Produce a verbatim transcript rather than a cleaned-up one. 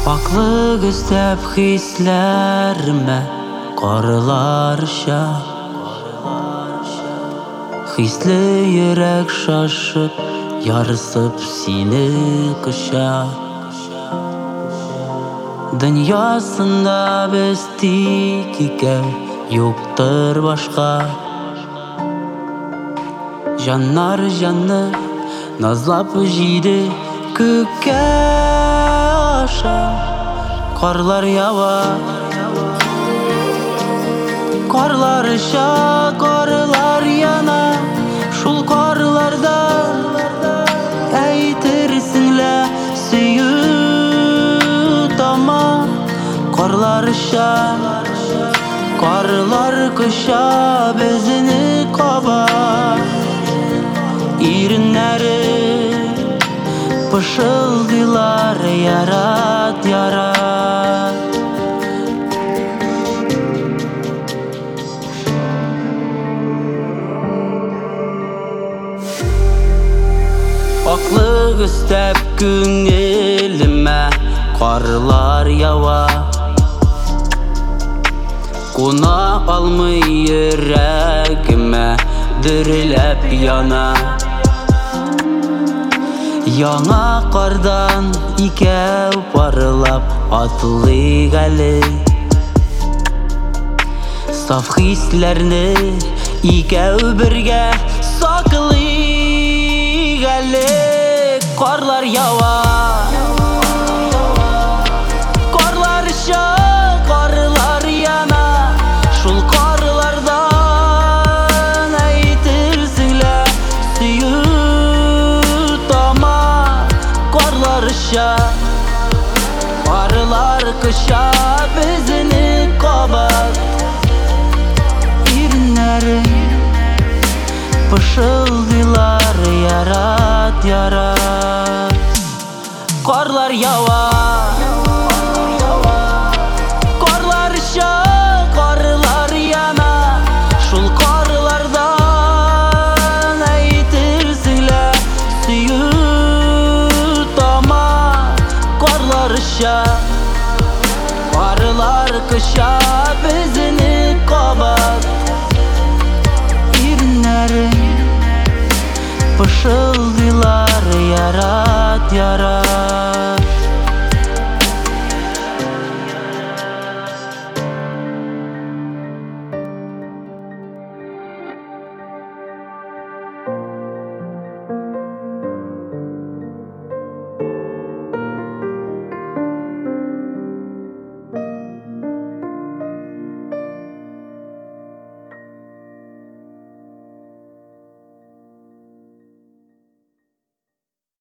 Аклык өстәп хисләрмә карыларча, хисле йөрәк шашып, ярсып сине кыча. Дөньясында без тик икәү, юктыр башка. Җаннар җанны назлап җиде күккә аша. Карлар ява, карларча карлар яна. Шул карларда әйтерсеңлә сөю тама. Карларча карлар кыша безне каба. Иреннәре пышылдыйлар, ярат, ярат. Аклык өстәп күңелемә карлар ява. Куна алмый йөрәгемә, дөрләп яна. Яңа кардан икәү парлап атлыйк әле. Саф хисләрне икәү бергә саклыйк әле. Карлар ява, карларча карлар яна. Шул карлардан әйтерсеңлә сөю тама. Карларча карлар кыша безне кабат. Иреннәре пышылдыйлар, ярат, ярат. Карлар ява, карларча карлар яна. Шул карлардан әйтерсеңлә сөю тама. Карларча карлар кыша безне кабат. Иреннәре пышылдыйлар, ярат, ярат.